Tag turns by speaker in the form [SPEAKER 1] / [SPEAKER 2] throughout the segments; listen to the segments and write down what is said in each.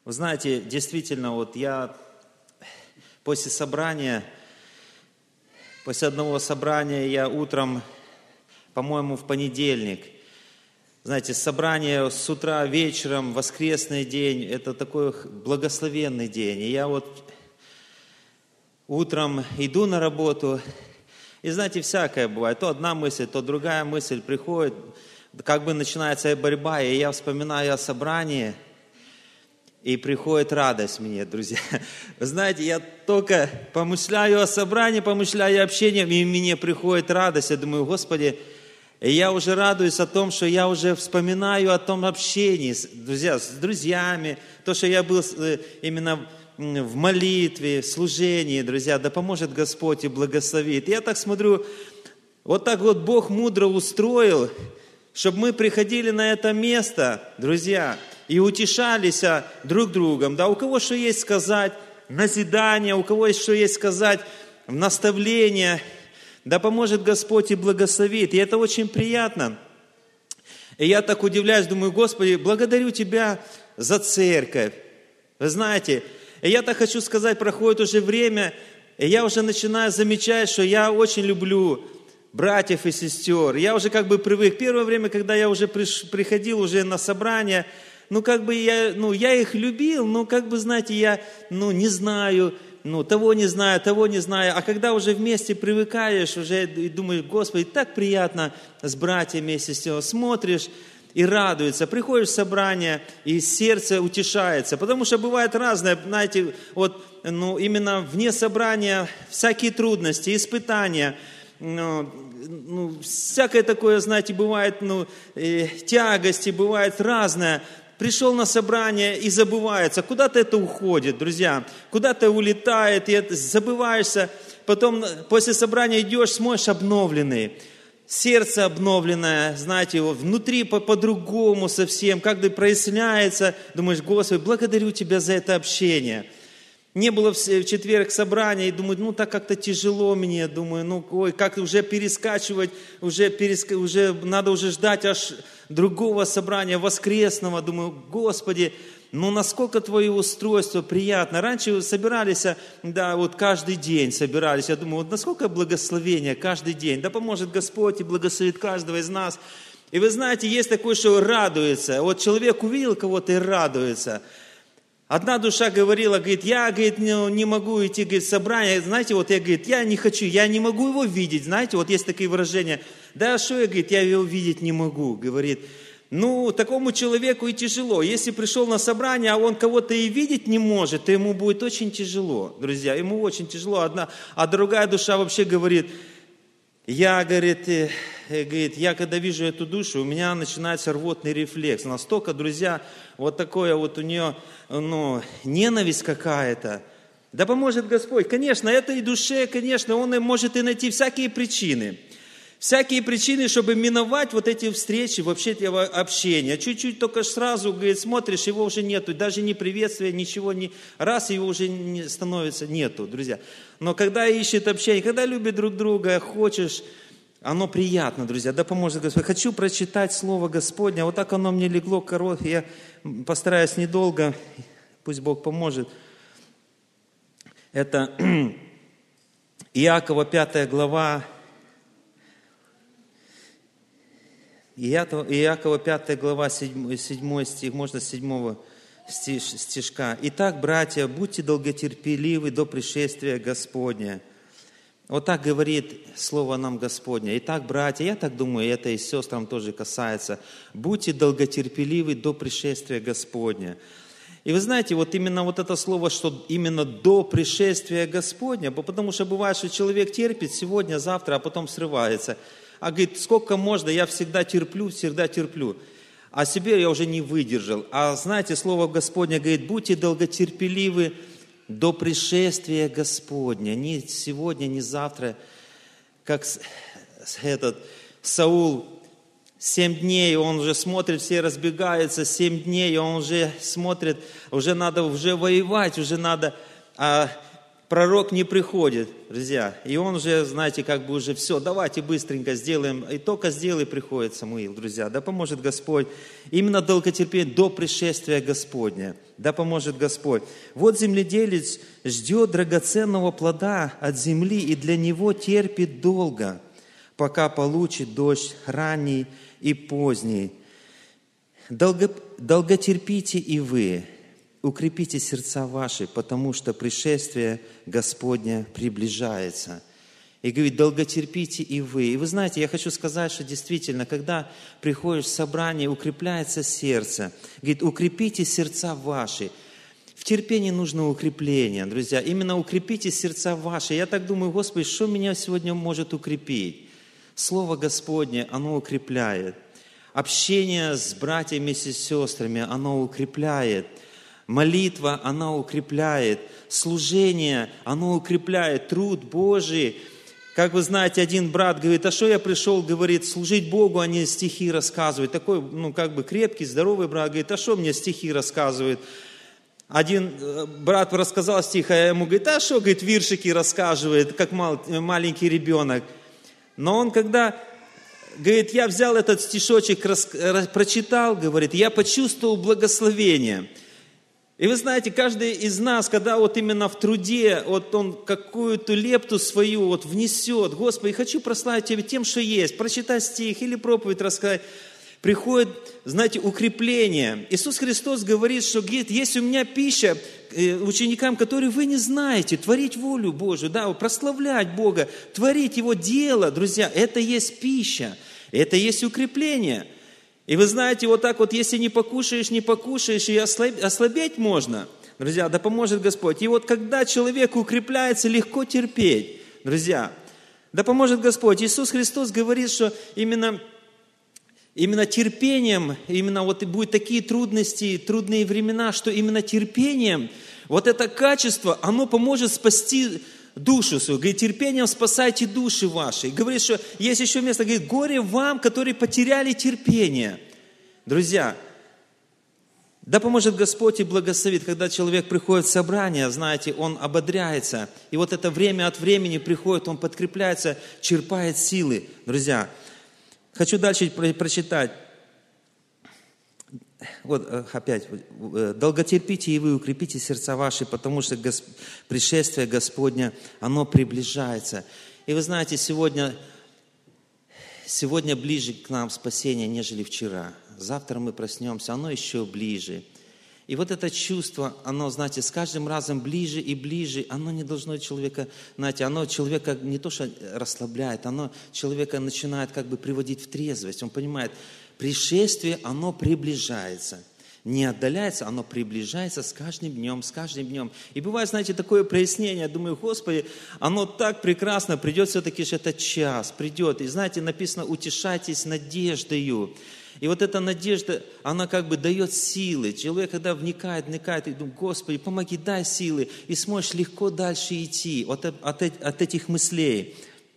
[SPEAKER 1] Вы знаете, действительно, вот я после одного собрания я утром, по-моему, в понедельник, знаете, собрание с утра, вечером, воскресный день, это такой благословенный день. И я вот утром иду на работу, и знаете, всякое бывает. То одна мысль, то другая мысль приходит, как бы начинается борьба, и я вспоминаю о собрании, и приходит радость мне, друзья. Вы знаете, я только помышляю о собрании, помышляю о общении, и мне приходит радость. Я думаю, Господи, и я уже радуюсь о том, что я уже вспоминаю о том общении, друзья, с друзьями, то, что я был именно в молитве, в служении, друзья, да поможет Господь и благословит. Я так смотрю, вот так вот Бог мудро устроил, чтобы мы приходили на это место, друзья, и утешались друг другом. Да, у кого что есть сказать, назидание, у кого что есть сказать, наставление, да поможет Господь и благословит. И это очень приятно. И я так удивляюсь, думаю, Господи, благодарю Тебя за церковь. Вы знаете, и я так хочу сказать, проходит уже время, и я уже начинаю замечать, что я очень люблю братьев и сестер. Я уже как бы привык. Первое время, когда я уже приходил уже на собрание, я их любил, знаете, я, не знаю, того не знаю. А когда уже вместе привыкаешь, уже и думаешь, Господи, так приятно с братьями и сестрами, смотришь и радуется. Приходишь в собрание, и сердце утешается. Потому что бывает разное, знаете, именно вне собрания всякие трудности, испытания, всякое такое, знаете, бывает, тягости, бывает разное. Пришел на собрание и забывается. Куда-то это уходит, друзья. Куда-то улетает, и забываешься. Потом после собрания идешь, смотришь обновленный. Сердце обновленное, знаете, внутри по-другому совсем. Как-то проясняется. Думаешь, Господи, благодарю Тебя за это общение. Не было в четверг собрания, и думаю, так как-то тяжело мне, думаю, как уже перескачивать, уже надо уже ждать аж другого собрания, воскресного. Думаю, Господи, насколько Твое устройство приятно. Раньше собирались, каждый день собирались. Я думаю, насколько благословения каждый день. Да поможет Господь и благословит каждого из нас. И вы знаете, есть такое, что радуется. Вот человек увидел кого-то и радуется. Одна душа говорила, говорит, я, не могу идти, в собрание. Знаете, я не хочу, я не могу его видеть. Знаете, есть такие выражения. Да, что я его видеть не могу, говорит. Такому человеку и тяжело. Если пришел на собрание, а он кого-то и видеть не может, то ему будет очень тяжело, друзья. Ему очень тяжело. А другая душа вообще говорит, я когда вижу эту душу, у меня начинается рвотный рефлекс. Настолько, друзья, такое у нее, ненависть какая-то. Да поможет Господь. Конечно, этой душе, конечно, он может и найти всякие причины. Всякие причины, чтобы миновать эти встречи, вообще этого общения. Чуть-чуть только сразу, смотришь, его уже нету. Даже ни приветствия, ничего, раз его уже не становится, нету, друзья. Но когда ищет общение, когда любит друг друга, хочешь, оно приятно, друзья. Да поможет Господь. Хочу прочитать Слово Господне. Так оно мне легло, коротко. Я постараюсь недолго. Пусть Бог поможет. Это Иакова 5 глава. Иакова 5 глава, 7 стих, можно с 7 стишка. «Итак, братья, будьте долготерпеливы до пришествия Господня». Так говорит Слово нам Господне. Итак, братья, я так думаю, это и сестрам тоже касается. Будьте долготерпеливы до пришествия Господня. И вы знаете, именно это слово, что именно до пришествия Господня, потому что бывает, что человек терпит сегодня, завтра, а потом срывается. А говорит, сколько можно, я всегда терплю. А себе я уже не выдержал. А знаете, Слово Господне говорит, будьте долготерпеливы до пришествия Господня. Не сегодня, не завтра, как Саул, 7 дней, он уже смотрит, все разбегаются, 7 дней, он уже смотрит, уже надо воевать, уже надо... пророк не приходит, друзья. И он уже, знаете, как бы уже все, давайте быстренько сделаем. И только сделай, приходит Самуил, друзья. Да поможет Господь. Именно долготерпение до пришествия Господня. Да поможет Господь. Вот земледелец ждет драгоценного плода от земли и для него терпит долго, пока получит дождь ранний и поздний. Долготерпите и вы. Укрепите сердца ваши, потому что пришествие Господня приближается. И говорит, долготерпите и вы. И вы знаете, я хочу сказать, что действительно, когда приходишь в собрание, укрепляется сердце. Говорит, укрепите сердца ваши. В терпении нужно укрепление, друзья. Именно укрепите сердца ваши. Я так думаю, Господи, что меня сегодня может укрепить? Слово Господне, оно укрепляет. Общение с братьями и сестрами, оно укрепляет. Молитва, она укрепляет. Служение, оно укрепляет. Труд Божий. Как вы знаете, один брат говорит, а что я пришел, говорит, служить Богу, а не стихи рассказывать. Такой, крепкий, здоровый брат, говорит, а что мне стихи рассказывает? Один брат рассказал стих, а я ему говорит, а что, говорит, виршики рассказывает, как маленький ребенок. Но он когда, говорит, я взял этот стишочек, прочитал, говорит, я почувствовал благословение. И вы знаете, каждый из нас, когда вот именно в труде, вот он какую-то лепту свою вот внесет, Господи, хочу прославить Тебя тем, что есть, прочитать стих или проповедь рассказать, приходит, знаете, укрепление. Иисус Христос говорит, что есть у меня пища ученикам, которые вы не знаете, творить волю Божию, да, прославлять Бога, творить Его дело, друзья, это есть пища, это есть укрепление. И вы знаете, вот так вот, если не покушаешь, и ослабеть можно, друзья, да поможет Господь. И вот когда человек укрепляется, легко терпеть, друзья, да поможет Господь. Иисус Христос говорит, что именно терпением, именно вот и будут такие трудности, трудные времена, что именно терпением, вот это качество, оно поможет спасти душу свою. Говорит, терпением спасайте души ваши. И говорит, что есть еще место, говорит, горе вам, которые потеряли терпение. Друзья, да поможет Господь и благословит, когда человек приходит в собрание, знаете, он ободряется. И вот это время от времени приходит, он подкрепляется, черпает силы. Друзья, хочу дальше прочитать. Вот опять. «Долготерпите и вы, укрепите сердца ваши, потому что пришествие Господня, оно приближается». И вы знаете, сегодня ближе к нам спасение, нежели вчера. Завтра мы проснемся, оно еще ближе. И вот это чувство, оно, знаете, с каждым разом ближе и ближе, оно не должно человека, знаете, оно человека не то что расслабляет, оно человека начинает как бы приводить в трезвость. Он понимает, пришествие, оно приближается. Не отдаляется, оно приближается с каждым днем, с каждым днем. И бывает, знаете, такое прояснение, я думаю, Господи, оно так прекрасно, придет все-таки же этот час, придет. И знаете, написано, утешайтесь надеждою. И вот эта надежда, она как бы дает силы. Человек, когда вникает, и думает, Господи, помоги, дай силы, и сможешь легко дальше идти от этих мыслей.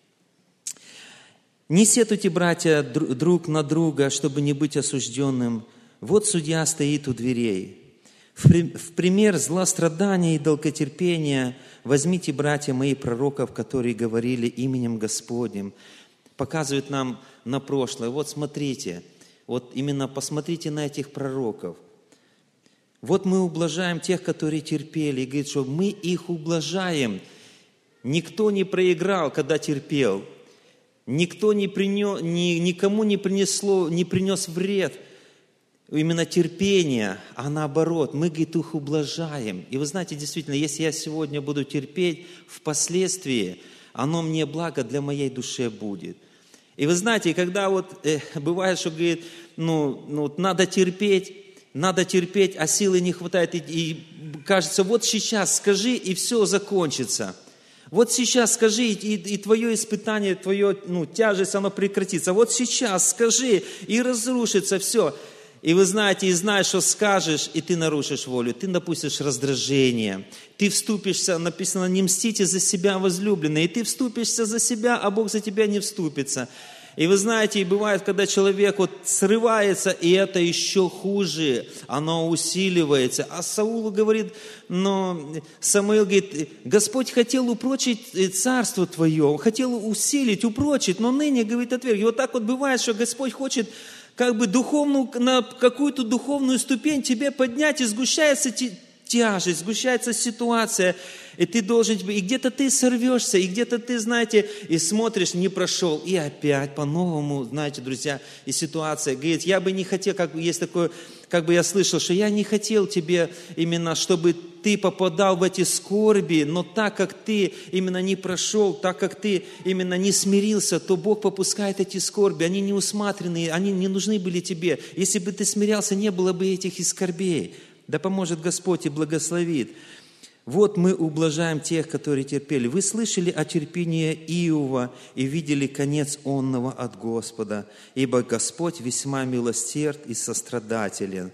[SPEAKER 1] Не сетуйте, братья, друг на друга, чтобы не быть осужденным. Вот судья стоит у дверей. В пример злострадания и долготерпения возьмите, братья мои, пророков, которые говорили именем Господним. Показывает нам на прошлое. Вот смотрите, вот именно посмотрите на этих пророков. Вот мы ублажаем тех, которые терпели. И говорит, что мы их ублажаем. Никто не проиграл, когда терпел. Никто никому не принес вред. Именно терпение, а наоборот, мы, говорит, их ублажаем. И вы знаете, действительно, если я сегодня буду терпеть, впоследствии оно мне благо для моей души будет. И вы знаете, когда вот бывает, что, говорит, надо терпеть, а силы не хватает, и кажется, вот сейчас скажи, и все закончится. Вот сейчас скажи, и твое испытание, твое тяжесть, оно прекратится. Вот сейчас скажи, и разрушится все. И вы знаете, и знаешь, что скажешь, и ты нарушишь волю, ты допустишь раздражение, ты вступишься, написано, не мстите за себя, возлюбленные, и ты вступишься за себя, а Бог за тебя не вступится. И вы знаете, и бывает, когда человек вот срывается, и это еще хуже, оно усиливается. А Саул говорит, но Самуил говорит, Господь хотел упрочить царство твое, Он хотел усилить, упрочить, но ныне, говорит, отверг. И вот так вот бывает, что Господь хочет как бы на какую-то духовную ступень тебе поднять, и сгущается тяжесть, сгущается ситуация, и ты должен, и где-то ты сорвешься, и где-то ты, знаете, и смотришь, не прошел, и опять по-новому, знаете, друзья, и ситуация, говорит, я бы не хотел, как бы есть такое, как бы я слышал, что я не хотел тебе именно, чтобы ты попадал в эти скорби, но так как ты именно не прошел, так как ты именно не смирился, то Бог попускает эти скорби, они не усмотренные, они не нужны были тебе. Если бы ты смирялся, не было бы этих и скорбей. Да поможет Господь и благословит. Вот мы ублажаем тех, которые терпели. Вы слышали о терпении Иова и видели конец онного от Господа, ибо Господь весьма милосерд и сострадателен.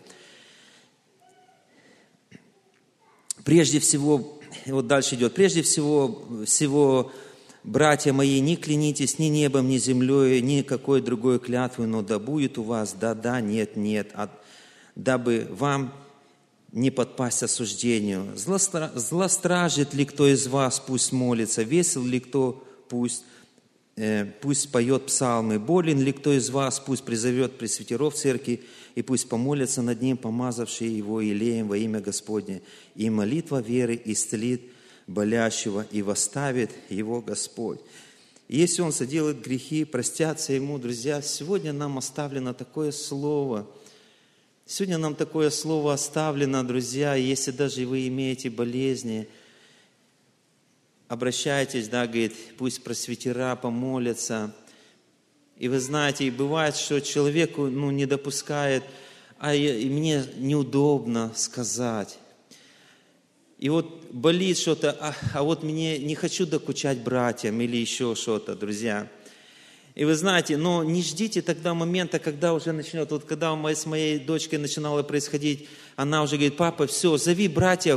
[SPEAKER 1] Прежде всего, вот дальше идет, прежде всего, братья мои, не клянитесь ни небом, ни землей, ни какой другой клятвой, но да будет у вас да, нет, дабы вам не подпасть осуждению. Злостражит ли кто из вас, пусть молится, весел ли кто, пусть поет псалмы, болен ли кто из вас, пусть призовет пресвитеров церкви, и пусть помолятся над ним, помазавшие его елеем во имя Господне. И молитва веры исцелит болящего, и восставит его Господь. И если он соделает грехи, простятся ему, друзья. Сегодня нам оставлено такое слово. Сегодня нам такое слово оставлено, друзья. Если даже вы имеете болезни, обращайтесь, да, говорит, пусть пресвитера помолятся. И вы знаете, и бывает, что человеку не допускает, и мне неудобно сказать. И вот болит что-то, а вот мне не хочу докучать братьям или еще что-то, друзья. И вы знаете, но не ждите тогда момента, когда уже начнет, вот когда с моей дочкой начинало происходить, она уже говорит, папа, все, зови братьев,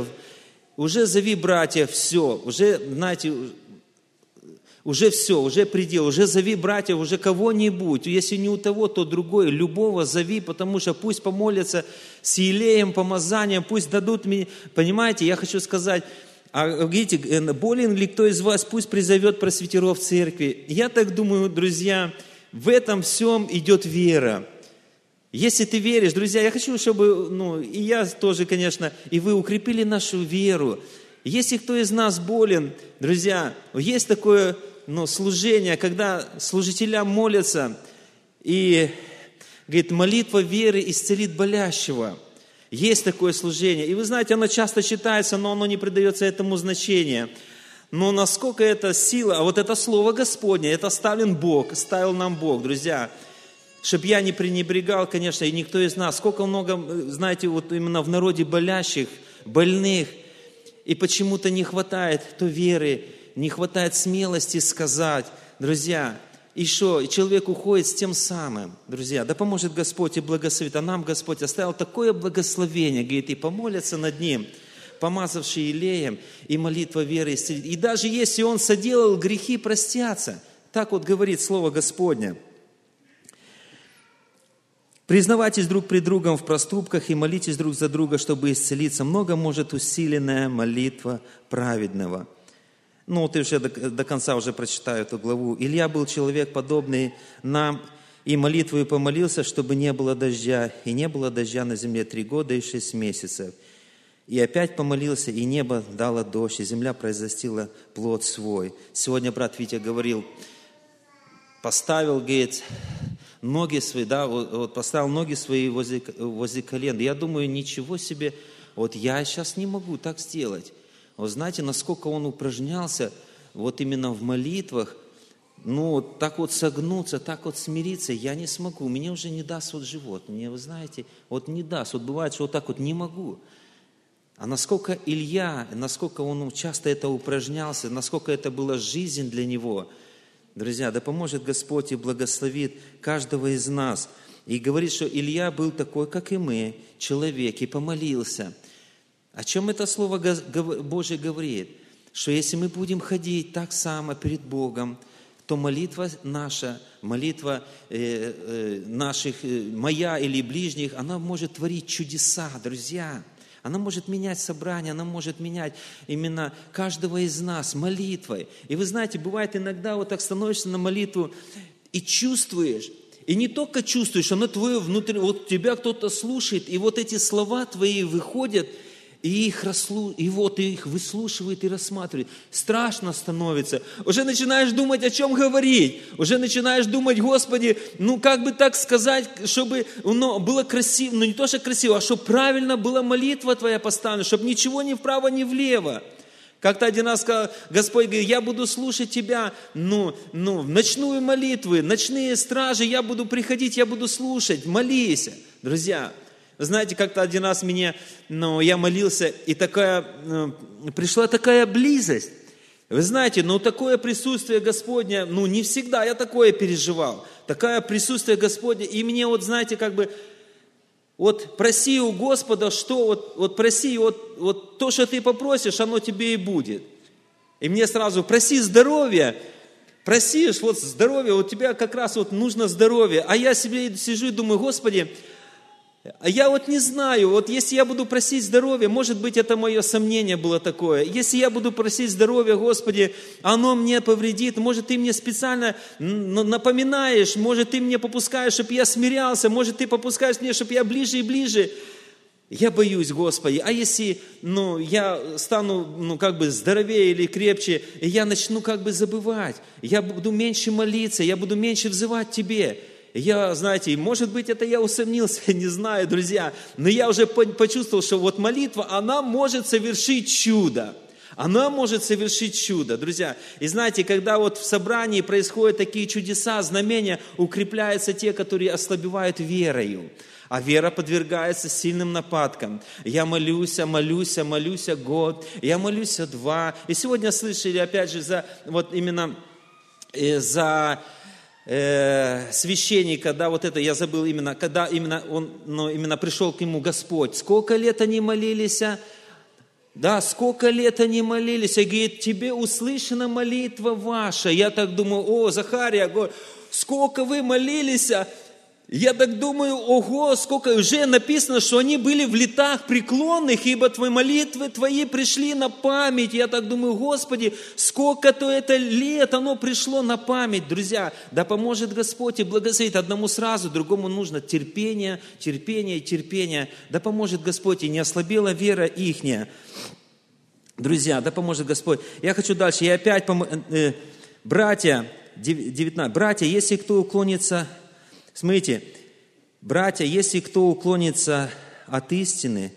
[SPEAKER 1] все, уже, знаете, уже все, уже предел, уже зови братьев, уже кого-нибудь, если не у того, то другой, любого зови, потому что пусть помолятся с елеем, помазанием, пусть дадут мне, понимаете, я хочу сказать, видите, болен ли кто из вас, пусть призовет пресвитеров церкви. Я так думаю, друзья, в этом всем идет вера. Если ты веришь, друзья, я хочу, чтобы, и я тоже, конечно, и вы укрепили нашу веру. Если кто из нас болен, друзья, есть такое, служение, когда служителя молятся, и, говорит, молитва веры исцелит болящего. Есть такое служение. И вы знаете, оно часто читается, но оно не придается этому значения. Но насколько это сила, а вот это Слово Господне, это ставил нам Бог, друзья. Чтоб я не пренебрегал, конечно, и никто из нас. Сколько много, знаете, вот именно в народе болящих, больных, и почему-то не хватает то веры, не хватает смелости сказать, друзья, и что? И человек уходит с тем самым, друзья. Да поможет Господь и благословит. А нам Господь оставил такое благословение, говорит, и помолятся над Ним, помазавший елеем, и молитва веры исцелит. И даже если он соделал грехи, простятся. Так вот говорит Слово Господне. Признавайтесь друг пред другом в проступках и молитесь друг за друга, чтобы исцелиться. Много может усиленная молитва праведного. Ты уже до конца уже прочитаю эту главу. Илья был человек, подобный нам, и молитвою помолился, чтобы не было дождя. И не было дождя на земле 3 года и 6 месяцев. И опять помолился, и небо дало дождь, и земля произрастила плод свой. Сегодня брат Витя говорил, поставил, говорит, ноги свои, поставил ноги свои возле колен. Я думаю, ничего себе, вот я сейчас не могу так сделать. Вы знаете, насколько он упражнялся вот именно в молитвах, так вот согнуться, так вот смириться, я не смогу. Мне уже не даст вот живот. Мне, вы знаете, вот не даст. Вот бывает, что вот так вот не могу. А насколько Илья, насколько он часто это упражнялся, насколько это была жизнь для него. Друзья, да поможет Господь и благословит каждого из нас. И говорит, что Илья был такой, как и мы, человек, и помолился. О чем это Слово Божие говорит? Что если мы будем ходить так само перед Богом, то молитва наша, молитва наших, моя или ближних, она может творить чудеса, друзья. Она может менять собрание, она может менять именно каждого из нас молитвой. И вы знаете, бывает иногда вот так становишься на молитву и чувствуешь, и не только чувствуешь, оно твое внутри, вот тебя кто-то слушает, и вот эти слова твои выходят, и их выслушивает и рассматривает. Страшно становится. Уже начинаешь думать, о чем говорить. Уже начинаешь думать, Господи, как бы так сказать, чтобы было красиво, не то, что красиво, а чтобы правильно была молитва твоя поставлена, чтобы ничего ни вправо, ни влево. Как-то один раз сказал, Господь говорит, я буду слушать Тебя, в ночную молитвы, ночные стражи, я буду приходить, я буду слушать, молись. Друзья, вы знаете, как-то один раз я молился, и пришла такая близость. Вы знаете, такое присутствие Господне, не всегда я такое переживал. Такое присутствие Господне, и мне знаете, проси у Господа, что, проси, то, что ты попросишь, оно тебе и будет. И мне сразу, проси здоровья, просишь, здоровье, у тебя как раз нужно здоровье. А я себе сижу и думаю, Господи, я не знаю, если я буду просить здоровья, может быть, это мое сомнение было такое. Если я буду просить здоровья, Господи, оно мне повредит, может, Ты мне специально напоминаешь, может, Ты мне попускаешь, чтобы я смирялся, может, Ты попускаешь мне, чтобы я ближе и ближе. Я боюсь, Господи, а если, я стану, здоровее или крепче, и я начну забывать, я буду меньше молиться, я буду меньше взывать Тебе. Знаете, может быть, это я усомнился, не знаю, друзья, но я уже почувствовал, что молитва, она может совершить чудо. Она может совершить чудо, друзья. И знаете, когда в собрании происходят такие чудеса, знамения, укрепляются те, которые ослабевают верою. А вера подвергается сильным нападкам. Я молюсь год, я молюсь 2. И сегодня слышали, опять же, за священника, я забыл когда именно пришел к нему Господь. Сколько лет они молились? Сколько лет они молились? И говорит, тебе услышана молитва ваша. Я так думаю, Захария, сколько вы молились? Я так думаю, сколько уже написано, что они были в летах преклонных, ибо твои молитвы твои пришли на память. Я так думаю, Господи, сколько-то это лет оно пришло на память. Друзья, да поможет Господь и благословит. Одному сразу, другому нужно терпение. Да поможет Господь, и не ослабела вера ихняя. Друзья, да поможет Господь. Я хочу дальше. И опять, братья, 19. Братья, если кто уклонится... Смотрите, братья, если кто уклонится от истины,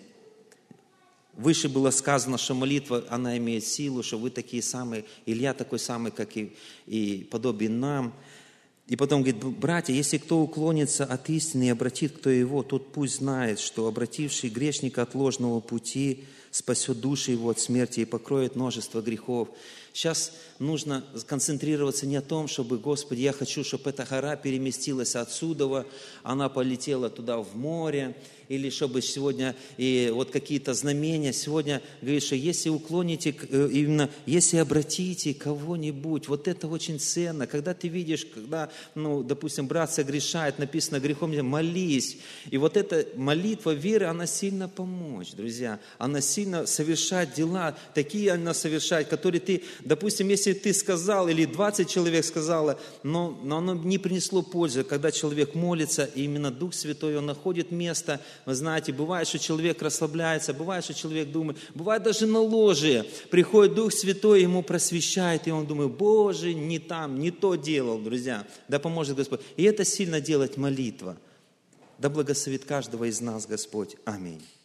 [SPEAKER 1] выше было сказано, что молитва, она имеет силу, что вы такие самые, Илья такой самый, как и подобен нам. И потом говорит, братья, если кто уклонится от истины и обратит кто его, тот пусть знает, что обративший грешника от ложного пути спасет души его от смерти и покроет множество грехов. Сейчас нужно концентрироваться не о том, чтобы, Господи, я хочу, чтобы эта гора переместилась отсюда, она полетела туда в море, или чтобы сегодня и какие-то знамения. Сегодня говорит, что если уклоните, именно если обратите кого-нибудь, это очень ценно. Когда ты видишь, когда, допустим, брат согрешает, написано грехом, молись. И эта молитва веры, она сильно помочь, друзья. Она сильно совершает дела, такие она совершает, которые ты, допустим, если ты сказал, или 20 человек сказало, но оно не принесло пользы. Когда человек молится, и именно Дух Святой, Он находит место. Вы знаете, бывает, что человек расслабляется, бывает, что человек думает, бывает даже на ложе. Приходит Дух Святой, ему просвещает, и он думает, Боже, не там, не то делал, друзья. Да поможет Господь. И это сильно делать молитва. Да благословит каждого из нас Господь. Аминь.